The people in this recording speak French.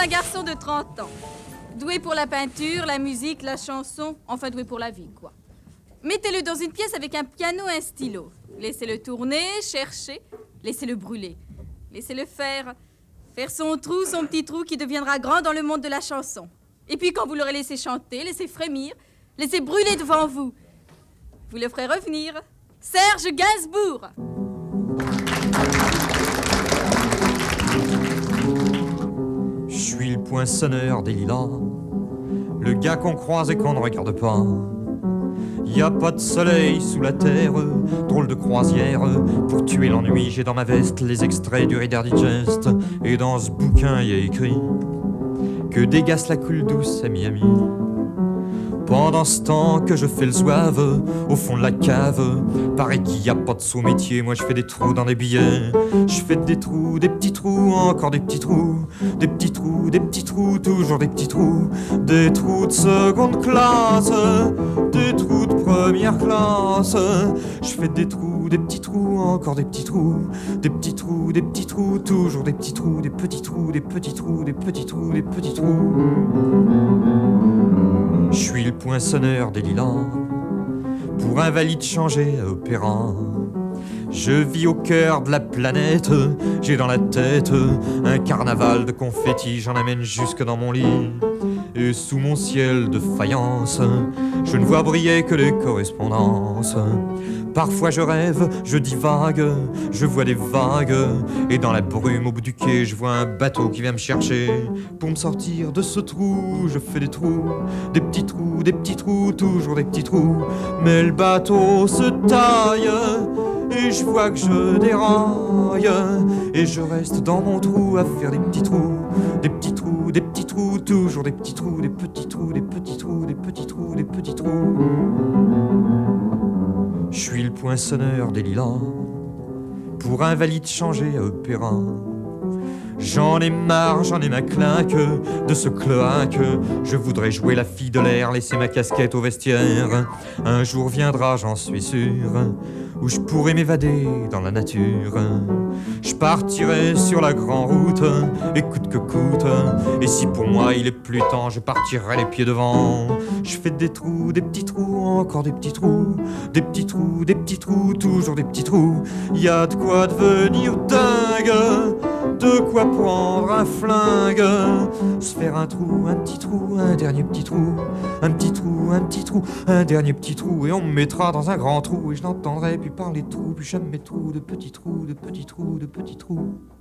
un garçon de 30 ans. Doué pour la peinture, la musique, la chanson, enfin doué pour la vie, quoi. Mettez-le dans une pièce avec un piano et un stylo. Laissez-le tourner, chercher, laissez-le brûler. Laissez-le faire son trou, son petit trou qui deviendra grand dans le monde de la chanson. Et puis quand vous l'aurez laissé chanter, laissez frémir, laissez brûler devant vous, vous le ferez revenir. Serge Gainsbourg. Je suis le poinçonneur des lilas, le gars qu'on croise et qu'on ne regarde pas. Y a pas de soleil sous la terre, drôle de croisière. Pour tuer l'ennui, j'ai dans ma veste les extraits du Reader Digest. Et dans ce bouquin, y a écrit que dégasse la coule douce à Miami. Pendant ce temps que je fais le zouave au fond de la cave, paraît qu'il y a pas de sous-métier. Moi je fais des trous dans des billets. Je fais des trous, encore des petits trous. Des petits trous, des petits trous, toujours des petits trous. Des trous de seconde classe, des trous de première classe. Je fais des trous, encore des petits trous. Des petits trous, toujours des petits trous. Des petits trous, des petits trous, des petits trous, des petits trous. Je suis le poinçonneur des lilas, pour invalide changé à opéra. Je vis au cœur de la planète, j'ai dans la tête un carnaval de confettis, j'en amène jusque dans mon lit. Et sous mon ciel de faïence, je ne vois briller que les correspondances. Parfois je rêve, je divague, je vois des vagues. Et dans la brume au bout du quai, je vois un bateau qui vient me chercher. Pour me sortir de ce trou, je fais des trous. Des petits trous, toujours des petits trous. Mais le bateau se taille et je vois que je déraille. Et je reste dans mon trou à faire des petits trous. Des petits trous, toujours des petits trous. Des petits trous, des petits trous, des petits trous, des petits trous. Je suis le poinçonneur des lilas, pour invalide changé à opéra. J'en ai marre, j'en ai ma claque de ce cloaque. Je voudrais jouer la fille de l'air, laisser ma casquette au vestiaire. Un jour viendra, j'en suis sûr, où je pourrai m'évader dans la nature. Je partirai sur la grande route, et coûte que coûte. Et si pour moi il est plus temps, je partirai les pieds devant. Je fais des trous, encore des petits trous. Des petits trous, toujours des petits trous. Y a de quoi devenir dingue, de quoi prendre un flingue. Se faire un trou, un petit trou, un dernier petit trou. Un petit trou, un dernier petit trou. Et on me mettra dans un grand trou. Et je n'entendrai plus parler de trous, plus jamais trous, de petits trous, de petits trous, de petits trous.